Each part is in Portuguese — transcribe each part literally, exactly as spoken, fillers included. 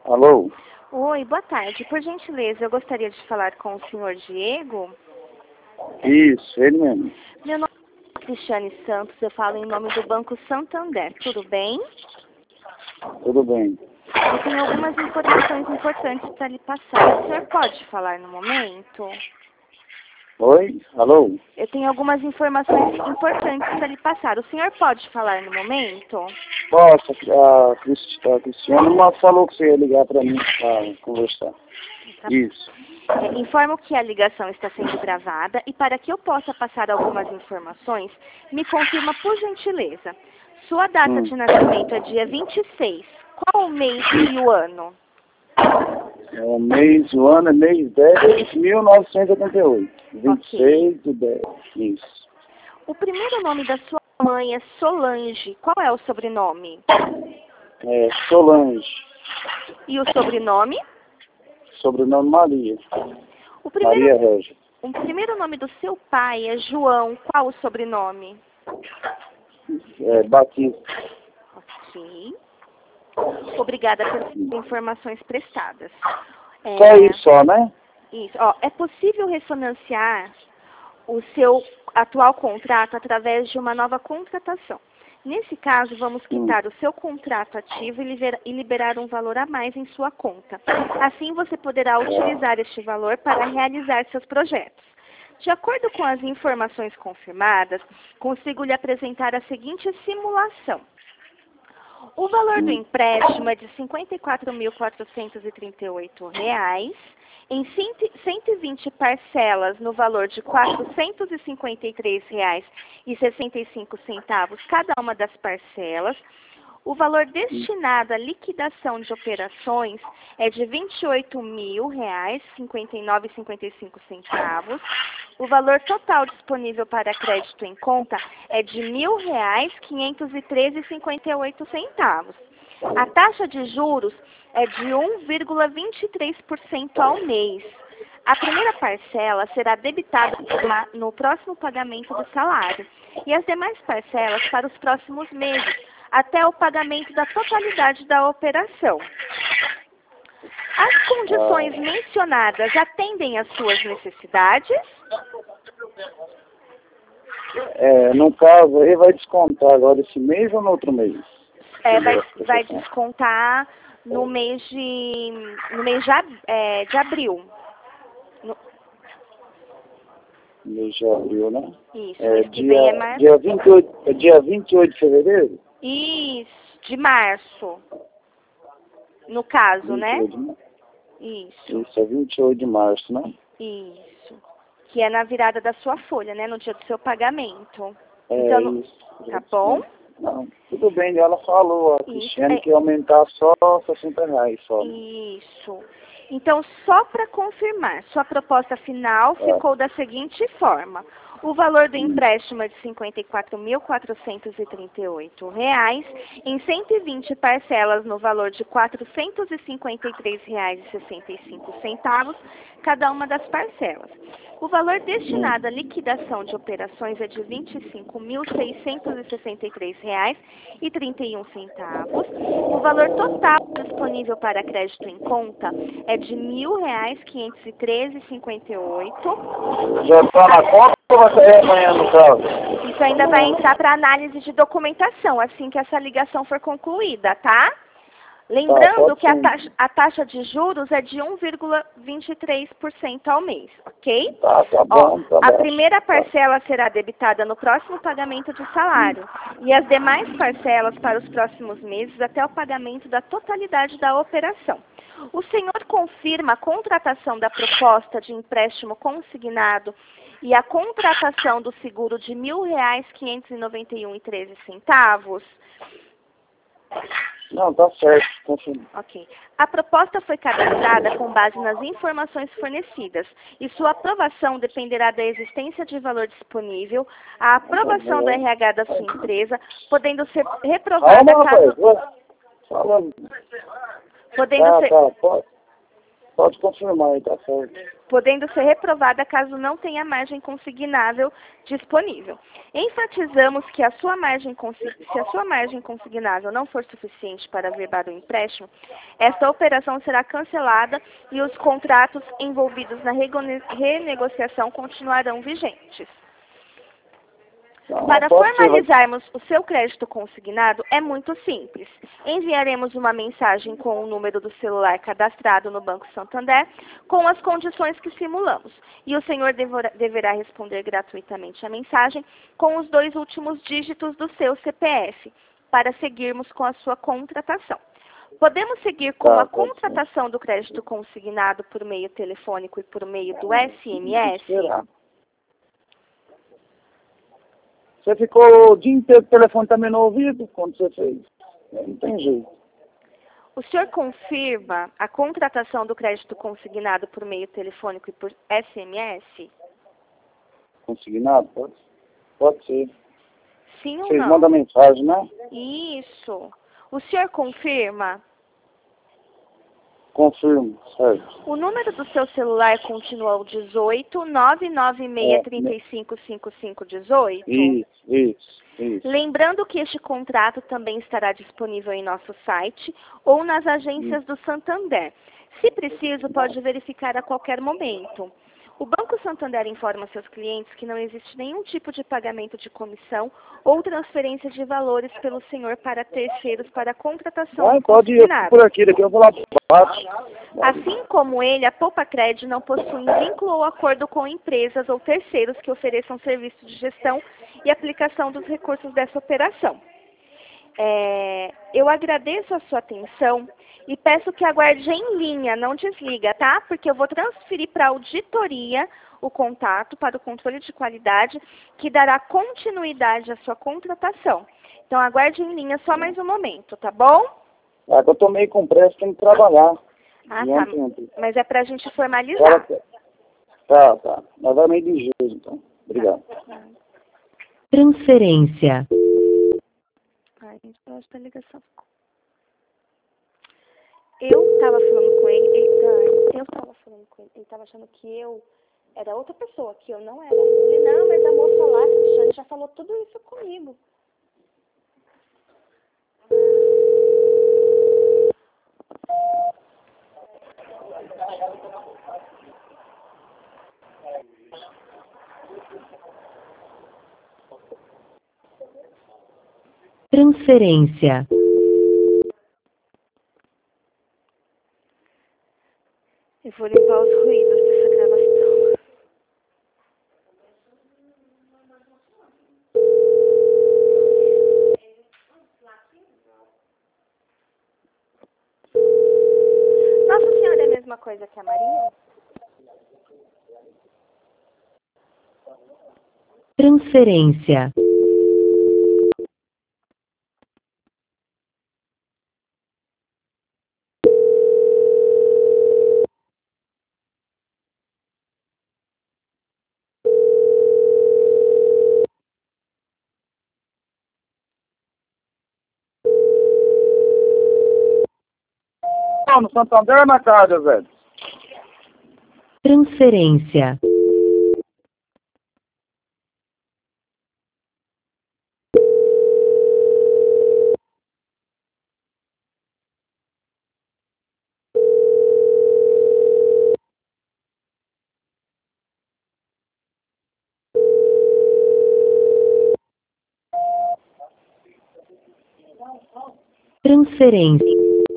Alô? Oi, boa tarde. Por gentileza, eu gostaria de falar com o senhor Diego. Isso, ele mesmo. Meu nome é Cristiane Santos, eu falo em nome do Banco Santander. Tudo bem? Tudo bem. Eu tenho algumas informações importantes para lhe passar. O senhor pode falar no momento? Oi? Alô? Eu tenho algumas informações importantes para lhe passar. O senhor pode falar no momento? Posso, a, Cristi- a Cristiane mas falou que você ia ligar para mim para conversar. Tá. Isso. É, informo que a ligação está sendo gravada e para que eu possa passar algumas informações, me confirma por gentileza. Sua data Hum. de nascimento é dia vinte e seis. Qual o mês e o ano? É o mês, o ano é mês dez de mil novecentos e oitenta e oito. vinte e seis de dez. Isso. O primeiro nome da sua mãe é Solange. Qual é o sobrenome? É Solange. E o sobrenome? Sobrenome Maria. O primeiro, Maria Régia. o primeiro nome do seu pai é João. Qual o sobrenome? É Batista. Ok. Obrigada pelas informações prestadas. É, Só isso só, né? Isso. Ó, é possível refinanciar o seu atual contrato através de uma nova contratação. Nesse caso, vamos quitar o seu contrato ativo e libera- e liberar um valor a mais em sua conta. Assim, você poderá utilizar este valor para realizar seus projetos. De acordo com as informações confirmadas, consigo lhe apresentar a seguinte simulação. O valor do empréstimo é de cinquenta e quatro mil quatrocentos e trinta e oito reais, em cento e vinte parcelas no valor de quatrocentos e cinquenta e três reais e sessenta e cinco centavos cada uma das parcelas. O valor destinado à liquidação de operações é de vinte e oito mil reais, cinquenta e nove reais e cinquenta e cinco centavos. O valor total disponível para crédito em conta é de mil reais, quinhentos e treze reais e cinquenta e oito centavos. A taxa de juros é de um vírgula vinte e três por cento ao mês. A primeira parcela será debitada no próximo pagamento do salário e as demais parcelas para os próximos meses, até o pagamento da totalidade da operação. As condições mencionadas atendem às suas necessidades? É, no caso, ele vai descontar agora esse mês ou no outro mês? É, vai, vai descontar no mês de, no mês de, ab- é, de abril. No, Mês de abril, né? isso, É, mês que dia, vem é março. dia, vinte e oito, é dia vinte e oito de fevereiro? Isso, de março. No caso, né? vinte e oito de março. Isso, Isso, é vinte e oito de março, né? isso. Que é na virada da sua folha, né? No dia do seu pagamento. É Então, no- isso. tá bom? Não, tudo bem, ela falou, a Cristiane, é- que ia aumentar só sessenta reais só. Isso. Então, só para confirmar, sua proposta final É. ficou da seguinte forma. O valor do empréstimo é de cinquenta e quatro mil quatrocentos e trinta e oito reais, em cento e vinte parcelas no valor de quatrocentos e cinquenta e três reais e sessenta e cinco centavos, cada uma das parcelas. O valor destinado à liquidação de operações é de vinte e cinco mil seiscentos e sessenta e três reais e trinta e um centavos. O valor total disponível para crédito em conta é de mil reais, quinhentos e treze reais e cinquenta e oito. Já está na conta ou vai sair amanhã no caso? Isso ainda vai entrar para análise de documentação, assim que essa ligação for concluída, tá? Lembrando Tá, que a sim. taxa, a taxa de juros é de um vírgula vinte e três por cento ao mês, ok? Tá, tá Ó, bom, tá a bom. primeira parcela será debitada no próximo pagamento de salário e as demais parcelas para os próximos meses até o pagamento da totalidade da operação. O senhor confirma a contratação da proposta de empréstimo consignado e a contratação do seguro de mil reais, quinhentos e noventa e um reais e treze centavos? Não, tá certo. Confirma. Ok. A proposta foi cadastrada com base nas informações fornecidas e sua aprovação dependerá da existência de valor disponível, a aprovação do R H da sua empresa, podendo ser reprovada Calma, caso... rapaz. vai. Fala. Podendo Tá, ser... tá. Pode, pode confirmar aí, tá certo. podendo ser reprovada caso não tenha margem consignável disponível. Enfatizamos que a sua margem, se a sua margem consignável não for suficiente para averbar o empréstimo, esta operação será cancelada e os contratos envolvidos na renegociação continuarão vigentes. Para formalizarmos o seu crédito consignado, é muito simples. Enviaremos uma mensagem com o número do celular cadastrado no Banco Santander, com as condições que simulamos. E o senhor deverá responder gratuitamente a mensagem com os dois últimos dígitos do seu C P F, para seguirmos com a sua contratação. Podemos seguir com a contratação do crédito consignado por meio telefônico e por meio do S M S? Você ficou o dia inteiro com o telefone também no ouvido quando você fez. Não tem jeito. O senhor confirma a contratação do crédito consignado por meio telefônico e por S M S? Consignado? Pode, pode ser. Sim ou Vocês não? mandam mensagem, né? Isso. O senhor confirma? Confirmo, certo. O número do seu celular continua o dezoito, nove nove seis, três cinco cinco cinco, dezoito? Isso, isso, isso. Lembrando que este contrato também estará disponível em nosso site ou nas agências do Santander. Se preciso, pode verificar a qualquer momento. O Banco Santander informa seus clientes que não existe nenhum tipo de pagamento de comissão ou transferência de valores pelo senhor para terceiros para a contratação Vai, do pode ir consignado. por aqui, daqui eu vou lá para baixo. Assim como ele, a Poupa Cred não possui vínculo ou acordo com empresas ou terceiros que ofereçam serviço de gestão e aplicação dos recursos dessa operação. É, eu agradeço a sua atenção e peço que aguarde em linha, não desliga, tá? Porque eu vou transferir para a auditoria o contato para o controle de qualidade, que dará continuidade à sua contratação. Então, aguarde em linha só mais um momento, tá bom? É que eu tô meio com pressa, tenho que trabalhar. Ah, De tá. ontem, ontem. Mas é pra gente formalizar. Tá, tá. Mas vai meio ligeiro, então. Obrigado. Tá. Transferência. Ai, gente, eu acho que a ligação ficou. Eu tava falando com ele, ele ai, eu tava falando com ele, ele tava achando que eu era outra pessoa, que eu não era. Ele, não, mas a moça lá, Cristiane, já falou tudo isso comigo. Transferência. Eu vou limpar os ruídos dessa gravação. Nossa Senhora é a mesma coisa que a Maria? Transferência. Não, no Santander ou na casa, velho? Transferência. Transferência.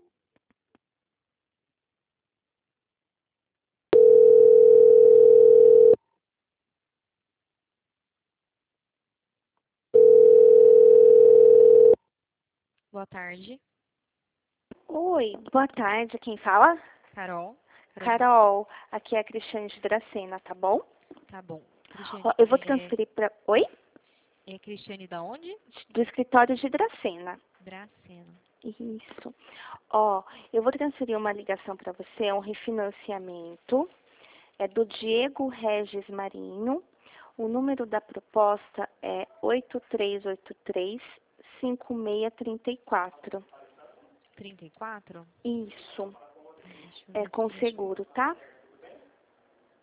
Boa tarde, Oi, boa tarde, quem fala? Carol. Carol, aqui é a Cristiane de Dracena, tá bom? Tá bom. Cristiane, Ó, eu vou é- transferir para... Oi? É Cristiane da onde? Do escritório de Dracena. Dracena. Isso. Ó, eu vou transferir uma ligação para você, é um refinanciamento. É do Diego Regis Marinho. O número da proposta é oito três oito três, cinco seis três quatro. trinta e quatro? Isso. Deixa eu ver É com aqui, seguro, tá?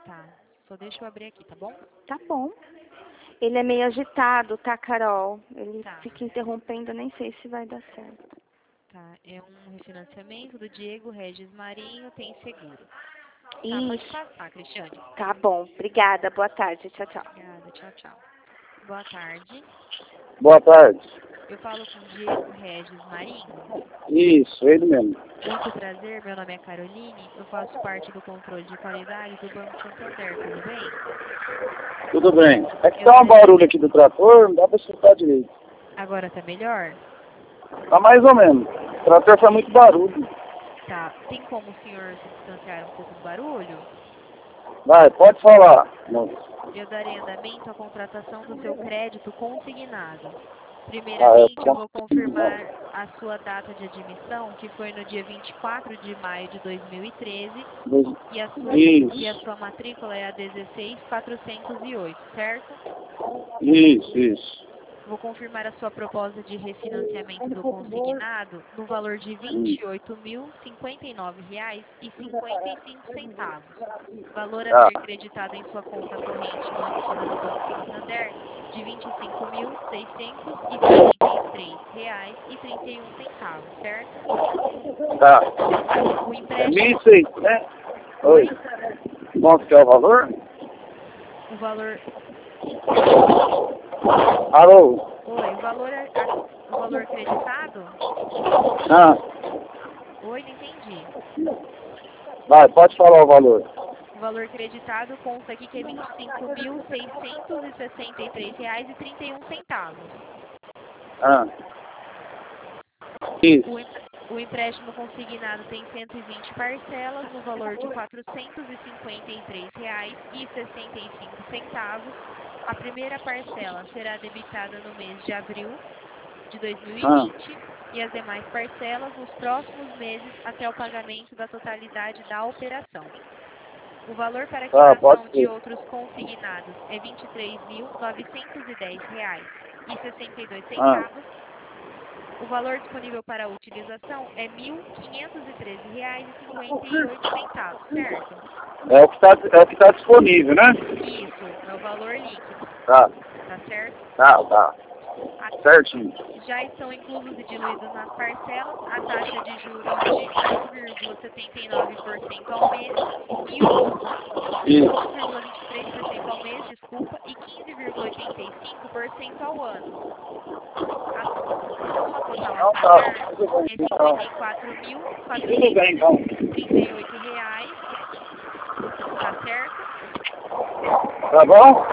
Tá. Só deixa eu abrir aqui, tá bom? Tá bom. Ele é meio agitado, tá, Carol? Ele Tá. fica interrompendo, nem sei se vai dar certo. Tá. É um refinanciamento do Diego Regis Marinho, tem seguro. Tá, Isso. pode passar, Cristiane. Tá bom. Obrigada. Boa tarde. Tchau, tchau. Obrigada, tchau, tchau. Boa tarde. Boa tarde. Eu falo com o Diego Regis Marinho. Isso, ele mesmo. Muito prazer, meu nome é Caroline, eu faço parte do controle de qualidade do Banco Santander, tudo bem? Tudo bem. É que tá um barulho aqui do trator, não dá pra escutar direito. Agora tá melhor? Tá mais ou menos. O trator faz muito barulho. Tá. Tem como o senhor se distanciar um pouco do barulho? Vai, pode falar, moço. Eu darei andamento à contratação do seu crédito consignado. Ah, Primeiramente, é, eu vou confirmar a sua data de admissão, que foi no dia vinte e quatro de maio de dois mil e treze, e a sua, Isso. e a sua matrícula é a dezesseis mil quatrocentos e oito, certo? Isso, isso. Vou confirmar a sua proposta de refinanciamento do consignado no valor de vinte e oito mil cinquenta e nove reais e cinquenta e cinco centavos. Valor a Tá. ser creditado em sua conta corrente mantida no Banco Santander de vinte e cinco mil seiscentos e quarenta e três reais e trinta e um centavos, certo? Tá. O É empréstimo, mil e seiscentos, né? Oi. Quanto que é o valor? o valor, Alô? oi, o valor, é- a- o valor creditado? Ah, Oi, não entendi. vai, pode falar o valor. O valor creditado consta aqui que é vinte e cinco mil seiscentos e sessenta e três reais e trinta e um centavos. Ah. O, Isso. em- o empréstimo consignado tem cento e vinte parcelas no valor de quatrocentos e cinquenta e três reais e sessenta e cinco centavos. A primeira parcela será debitada no mês de abril de dois mil e vinte e as demais parcelas nos próximos meses até o pagamento da totalidade da operação. O valor para a Tá, pode quitação ser. de outros consignados é vinte e três mil novecentos e dez reais e sessenta e dois centavos. O valor disponível para a utilização é mil quinhentos e treze reais e cinquenta e oito centavos, certo? É o que tá, é o que tá disponível, né? Isso, é o valor líquido, Tá, tá certo? tá, tá. A- Certinho. Já estão inclusos e diluídos nas parcelas a taxa de juros de um vírgula setenta e nove por cento ao mês e Isso. um vírgula vinte e três por cento ao mês, desculpa, e quinze vírgula oitenta e cinco por cento ao ano. A soma total a Então pagar tá, tudo bem. é Então, cinquenta e quatro mil tudo quatrocentos bem, então. e trinta e oito reais, tá certo? Tá bom?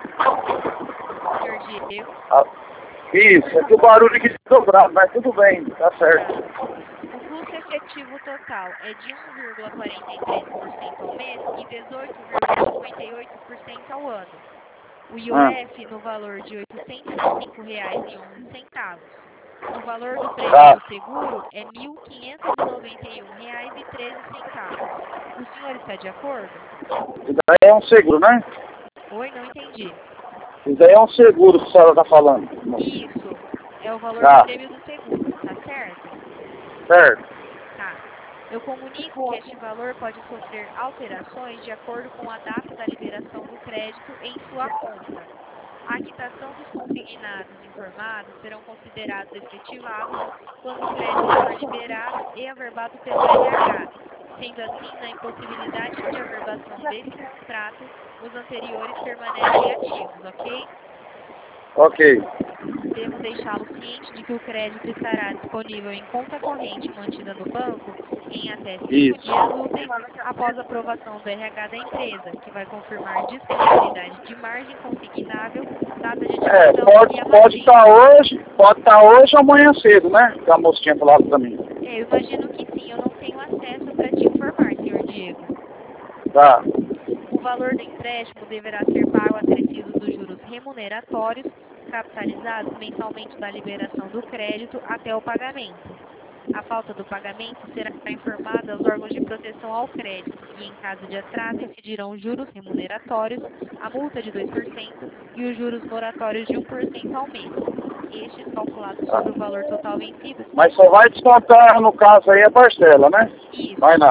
Senhor Diego, Ah, isso, é que o barulho aqui tá dobrado, mas tudo bem, tá certo. o custo efetivo total é de um vírgula quarenta e três por cento ao mês e dezoito vírgula cinquenta e oito por cento ao ano. O I O F no valor de oitocentos e cinco reais e onze centavos. O valor do prêmio Tá. do seguro é mil quinhentos e noventa e um reais e treze centavos. O senhor está de acordo? Isso daí é um seguro, né? Oi, não entendi. Isso daí é um seguro que a senhora tá falando. Isso é o valor Tá. do prêmio do seguro, tá certo? Certo. Tá. Eu comunico que este valor pode sofrer alterações de acordo com a data da liberação do crédito em sua conta. A quitação dos consignados informados serão considerados efetivados quando o crédito for liberado e averbado pelo R H. Sendo assim, na impossibilidade de averbação desse contrato, os anteriores permanecem ativos, ok? Ok. Devo deixá-lo ciente de que o crédito estará disponível em conta corrente mantida no banco em até cinco Isso. dias úteis após a aprovação do R H da empresa, que vai confirmar disponibilidade de margem consignável, data de É, admissão pode e a pode matrícula. estar hoje, pode estar hoje ou amanhã cedo, né? Que a moça tinha falado pra mim. É, eu imagino que sim, eu não tenho acesso para te informar, senhor Diego. Tá. O valor do empréstimo deverá ser pago acrescido dos juros remuneratórios capitalizados mensalmente da liberação do crédito até o pagamento. A falta do pagamento será informada aos órgãos de proteção ao crédito e, em caso de atraso, incidirão juros remuneratórios, a multa de dois por cento e os juros moratórios de um por cento ao mês. Estes calculados sobre o valor total vencido. Mas só vai descontar, no caso aí, a parcela, né? Isso. Mais nada.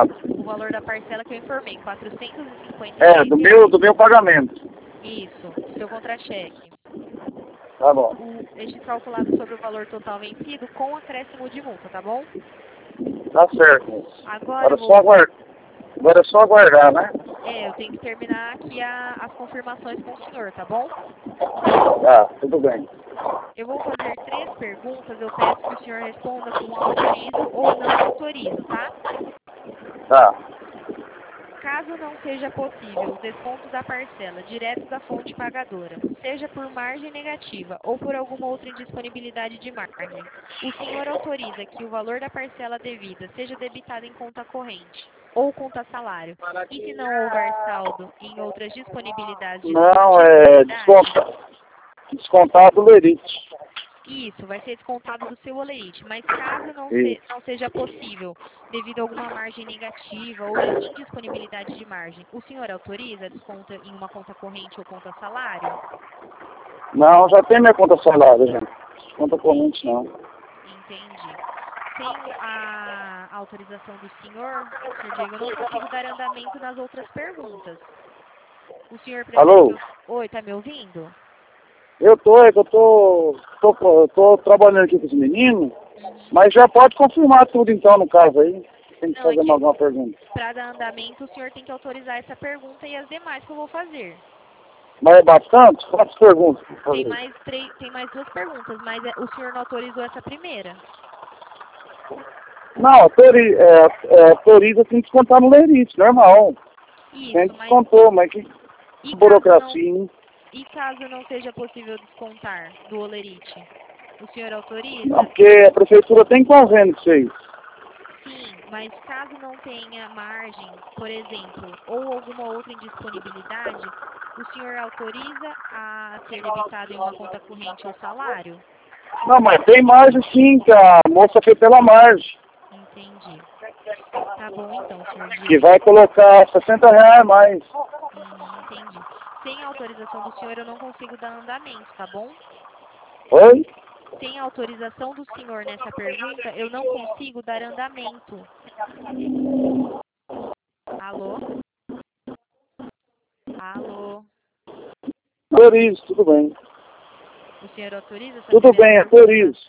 o valor da parcela que eu informei, quatrocentos e cinquenta É, do meu, do meu pagamento. Isso, seu contra-cheque. Tá bom. O, este calculado sobre o valor total vencido com acréscimo de multa, tá bom? Tá certo. Agora Agora eu é só vou... aguardar. Agora é só aguardar, né? É, eu tenho que terminar aqui a, as confirmações com o senhor, tá bom? Tá, tudo bem. Eu vou fazer três perguntas, eu peço que o senhor responda com autorizo ou não autorizo, tá? Tá. Caso não seja possível o desconto da parcela direto da fonte pagadora, seja por margem negativa ou por alguma outra indisponibilidade de margem, o senhor autoriza que o valor da parcela devida seja debitado em conta corrente ou conta salário, e se não houver saldo em outras disponibilidades de Não, é desconta, descontado do lerite. Isso, vai ser descontado do seu olerite, mas caso não, se, não seja possível, devido a alguma margem negativa ou indisponibilidade de margem, o senhor autoriza desconto em uma conta corrente ou conta salário? Não, já tem minha conta salário, já. Conta corrente não. Entendi. Sem a autorização do senhor, senhor Diego, eu não consigo dar andamento nas outras perguntas. O senhor prefere Alô? que eu... Oi, tá me ouvindo? Eu tô, é que eu tô, tô, eu tô trabalhando aqui com os meninos, Uhum. mas já pode confirmar tudo então no caso aí. Tem que Não, é fazer que mais alguma pergunta. para dar andamento, o senhor tem que autorizar essa pergunta e as demais que eu vou fazer. Mas é bastante? Quantas perguntas? Por Tem favor? mais, três, tem mais duas perguntas, mas é- o senhor não autorizou essa primeira? Não, autori, é, é, autoriza tem que descontar no lerite, normal. Isso, Tem mas descontou, mas que e caso, não, burocracia, hein? e caso não seja possível descontar do olerite, o senhor autoriza? Não, porque a prefeitura tem convênio com vocês. Sim, mas caso não tenha margem, por exemplo, ou alguma outra indisponibilidade, o senhor autoriza a ser debitado em uma conta corrente ou salário? Não, mas tem margem sim, que a moça fez pela margem. Entendi. Tá bom então, senhor Que Diego. vai colocar sessenta reais a mais. Uhum, entendi. Sem a autorização do senhor, eu não consigo dar andamento, tá bom? Oi? Sem a autorização do senhor nessa pergunta, eu não consigo dar andamento. Alô? Alô? Autorizo, tudo bem. O senhor autoriza essa Tudo primeira bem, pergunta? autorizo.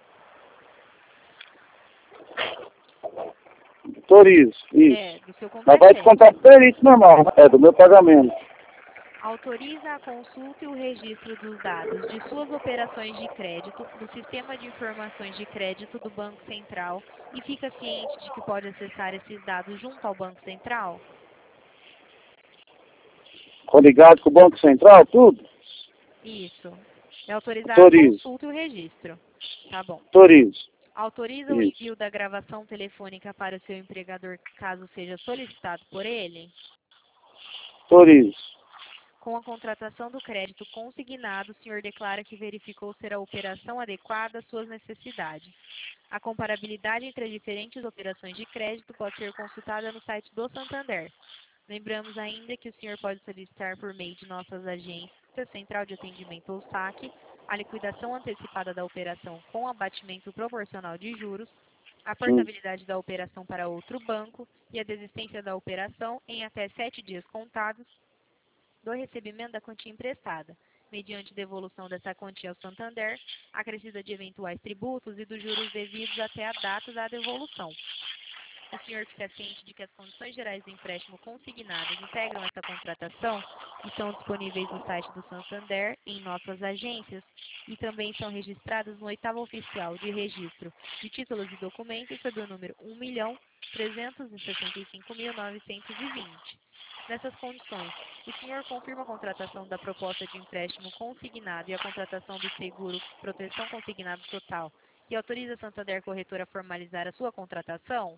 Autorizo, isso. É, do seu Mas vai contra-cheque. descontar por isso normal, é do meu pagamento. Autoriza a consulta e o registro dos dados de suas operações de crédito no Sistema de Informações de Crédito do Banco Central e fica ciente de que pode acessar esses dados junto ao Banco Central? Coligado com o Banco Central, tudo? Isso. É autorizar Autorizo. a consulta e o registro. Tá bom. Autorizo. Autoriza o Isso. envio da gravação telefônica para o seu empregador caso seja solicitado por ele? Autorizo. Com a contratação do crédito consignado, o senhor declara que verificou ser a operação adequada às suas necessidades. A comparabilidade entre as diferentes operações de crédito pode ser consultada no site do Santander. Lembramos ainda que o senhor pode solicitar por meio de nossas agências, Central de Atendimento ou saque, a liquidação antecipada da operação com abatimento proporcional de juros, a portabilidade da operação para outro banco e a desistência da operação em até sete dias contados do recebimento da quantia emprestada, mediante devolução dessa quantia ao Santander, acrescida de eventuais tributos e dos juros devidos até a data da devolução. O senhor fica ciente de que as condições gerais do empréstimo consignadas integram essa contratação e estão disponíveis no site do Santander, em nossas agências, e também são registradas no oitavo oficial de registro de títulos e documentos sob o número um milhão trezentos e sessenta e cinco mil novecentos e vinte. Nessas condições, o senhor confirma a contratação da proposta de empréstimo consignado e a contratação do seguro proteção consignado total e autoriza a Santander Corretora a formalizar a sua contratação?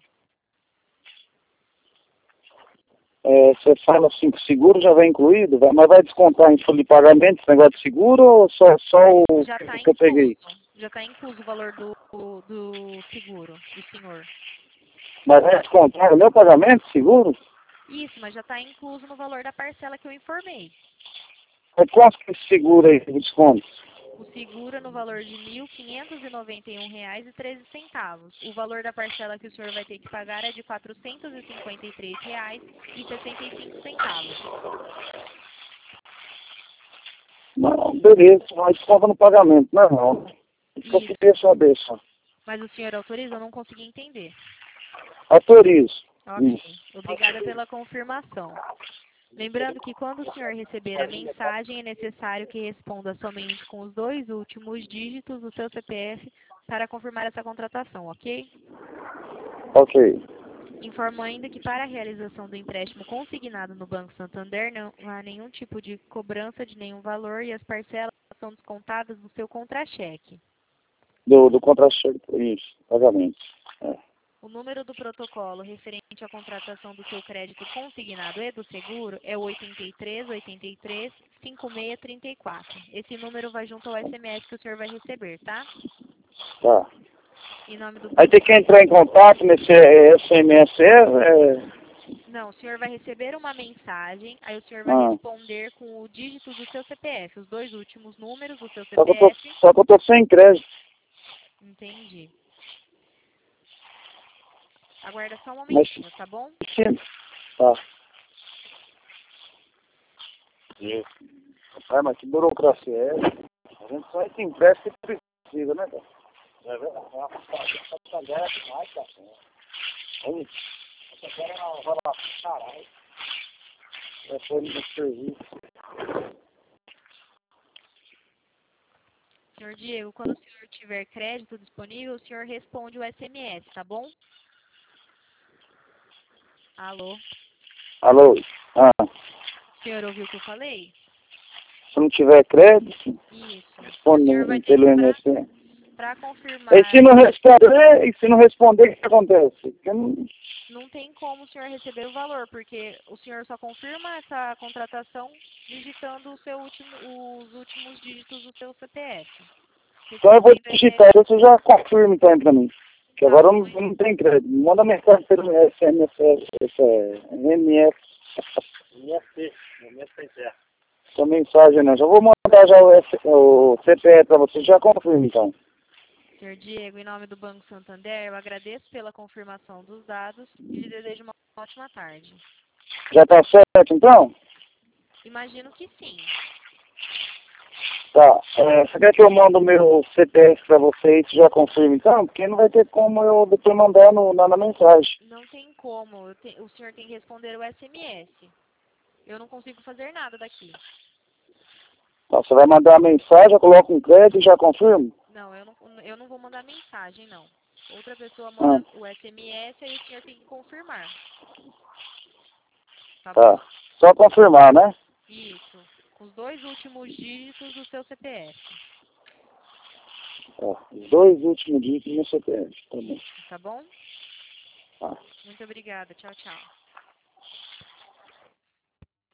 É, você fala assim que o seguro já vem incluído, vai- mas vai descontar em folha de pagamento esse negócio de seguro ou só, só o Já está que eu peguei? incluso. Já está incluso o valor do, do seguro do senhor. Mas vai descontar o meu pagamento, seguro? Isso, mas já está incluso no valor da parcela que eu informei. É quanto que esse seguro aí, o desconto? O seguro é no valor de mil quinhentos e noventa e um reais e treze centavos. O valor da parcela que o senhor vai ter que pagar é de quatrocentos e cinquenta e três reais e sessenta e cinco centavos. Não, beleza, mas conta no pagamento, não é não. Só Isso. queria saber só. Mas o senhor autoriza? Eu não consegui entender. Autorizo. Ok. Isso. Obrigada pela confirmação. Lembrando que quando o senhor receber a mensagem, é necessário que responda somente com os dois últimos dígitos do seu C P F para confirmar essa contratação, ok? Ok. Informo ainda que para a realização do empréstimo consignado no Banco Santander não há nenhum tipo de cobrança de nenhum valor e as parcelas são descontadas do seu contra-cheque. Do, do contra-cheque, isso, pagamento. É. O número do protocolo referente à contratação do seu crédito consignado e do seguro é o oito três, oito três, cinco seis três quatro. Esse número vai junto ao S M S que o senhor vai receber, tá? Tá. Em nome do Aí tem que entrar em contato nesse S M S, é... Não, o senhor vai receber uma mensagem, aí o senhor vai Ah. responder com o dígito do seu C P F, os dois últimos números do seu Só que, eu tô, C P F. só que eu tô sem crédito. Entendi. Aguarda só um Mas, momentinho, tá bom? sim. Tá. Rapaz, mas que burocracia é essa? A gente só esse empréstimo que precisa, né, cara? É verdade. É uma passageira demais, cara. Olha, passageira é uma rola caralho. É foi no serviço. Senhor Diego, quando o senhor tiver crédito disponível, o senhor responde o S M S, tá bom? Alô? Alô? Ah, O senhor ouviu o que eu falei? se não tiver crédito, Isso. O responde senhor vai ter pelo que, M S N. para confirmar, E se não responder, e se não responder, o que acontece? Porque não... não tem como o senhor receber o valor, porque o senhor só confirma essa contratação digitando o seu último, os últimos dígitos do seu C P F. Então eu vou digitar, você já confirma então pra mim. Que agora eu não, eu não tenho crédito. Manda mensagem pelo S M S, esse é M S. M S, M S certo. Essa mensagem não. Já vou mandar já o, S, o C P F pra você, já confirma então. senhor Diego, em nome do Banco Santander, eu agradeço pela confirmação dos dados e lhe desejo uma ótima tarde. Já tá certo então? Imagino que sim. Tá. É, você quer que eu mando o meu C P F pra você e você já confirma então? Porque não vai ter como eu depois mandar no, na, na mensagem. Não tem como. Eu te, o senhor tem que responder o S M S. Eu não consigo fazer nada daqui. Tá, você vai mandar a mensagem, eu coloco um crédito e já confirmo? Não, eu não, eu não vou mandar mensagem, não. Outra pessoa manda Ah. o S M S, aí o senhor tem que confirmar. Tá Tá. bom? Só confirmar, né? Isso. Com os dois últimos dígitos do seu C P F. Tá. Os dois últimos dígitos no C P F. Tá bom. Tá bom? Tá. Muito obrigada. Tchau, tchau.